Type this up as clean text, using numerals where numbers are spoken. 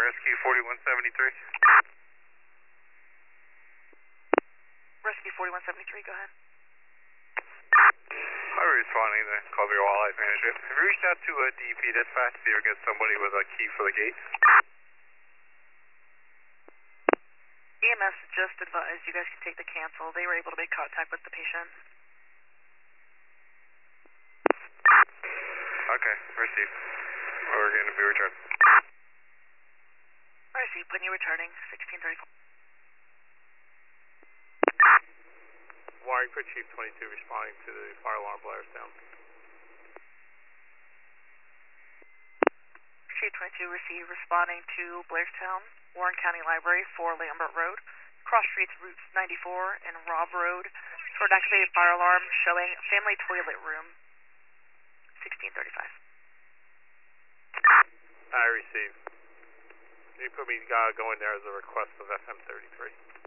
Rescue 4173. Rescue 4173, go ahead. I'm responding to Columbia Wildlife Management. Have you reached out to DEP dispatch to see if we get somebody with a key for the gate? EMS just advised you guys can take the cancel. They were able to make contact with the patient. Okay, received. We're going to be returned. Received, putting you returning, 1634. Wiring for Chief 22 responding to the fire alarm Blairstown. Chief 22 received responding to Blairstown, Warren County Library, 4 Lambert Road, cross streets Route 94 and Robb Road, for an activated fire alarm showing family toilet room, 1635. I received. You put me going there as a request of FM 33.